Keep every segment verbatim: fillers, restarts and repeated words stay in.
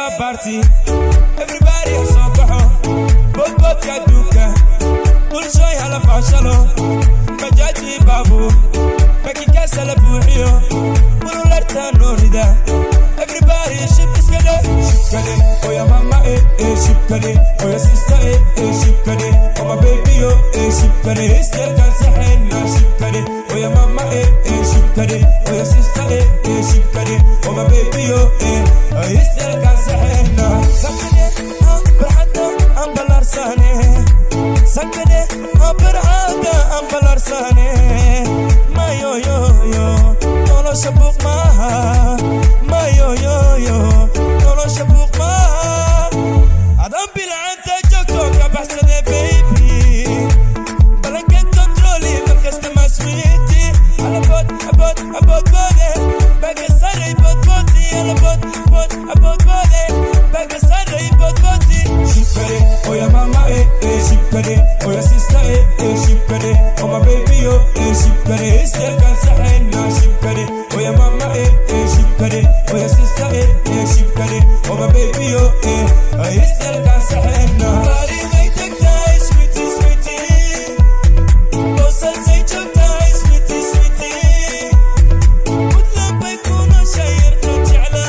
wa party. Everybody has so go. Both both ya duka. Ul shoy hala fashalo. Majaji babu. Maki kasala buhiyo. Ul larta norida. Everybody ship is kade. Ship kade. Oh ya mama eh eh ship kade. Oh ya sister eh eh ship kade. Oh my baby yo eh ship kade. Still can say na ship kade. Oh ya mama eh eh ship kade. Oh ya sister eh eh ship kade. Oh my baby yo eh oh still can say na. Sakade ha berhada am balarsane. Sakade ha berhada am balarsane. Ma yo yo yo. Tolo shabuk ma. Ma yo yo yo. Tolo shabuk ma. Adam bila anta joko ka bahsade baby. Balaket controlli bakasta ma sweetie. Ala bot abot abot bode. Bakasare bot boti ala bot bot abot bode. Bakasare bot boti. Shipkade oh ya mama eh eh shipkade oh ya sister eh eh shipkade oh my baby yo eh shipkade still can say na shipkade oh ya mama eh eh shipkade oh ya sister eh eh shipkade oh my baby yo eh I still can say na. Body make the guy sweetie sweetie. Boss I say your guy sweetie sweetie. Put the pipe on a shire to chala.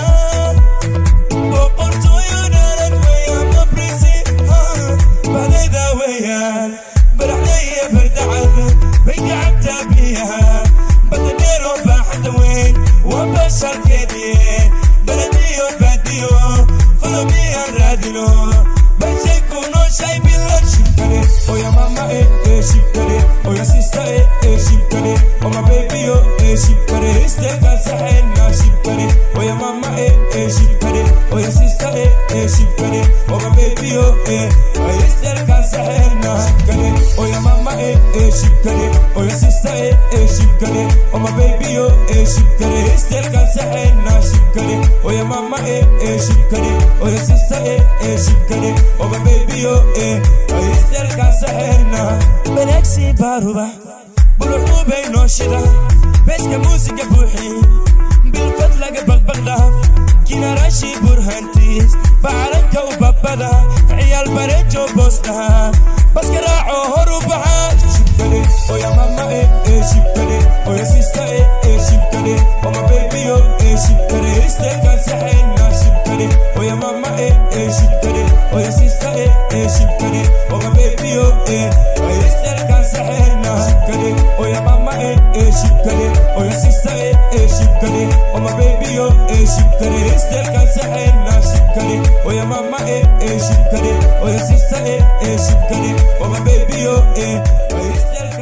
Boqorto yonarad way I'm a breezy. Badi da wayan. برعلي بردعب بيقعب تابيها بدنيرو بحد وين وبشر كبير بلديو بديو فلو بيها راديو بشيكونو شاي بالله شبكري او يا ماما ايه ايه شبكري او يا سيستا ايه ايه شبكري او ما بيبيو ايه شبكري استيقا سحينا شبكري او يا ماما ايه ايه شبكري او يا سيستا ايه ايه شبكري او ما بيبيو ايه استيقا سحينا شبكري oh ya mama eh eh shipkade oh ya sister eh eh shipkade oh my baby yo eh shipkade still can say na shipkade oh ya mama eh eh shipkade oh ya sister eh eh shipkade oh my baby yo eh still can say na balaxi baruba buluhu bayno shida beska musiga buuxi bil fadlaga baqbaqdaf kina rashi burhantis baaranka u babada ciyal barejo bosna بس كراعو هروبها شبكلي oh ya mama eh eh shipkade oh ya sister eh eh shipkade oh my baby yo eh shipkade still can say na shipkade oh ya mama eh eh shipkade oh ya sister eh eh shipkade oh my baby yo eh still can say na shipkade oh ya mama eh eh shipkade oh ya sister eh eh shipkade oh my baby yo eh shipkade still can say na shipkade oh ya mama eh eh shipkade oh ya sister eh eh shipkade oh my baby yo eh still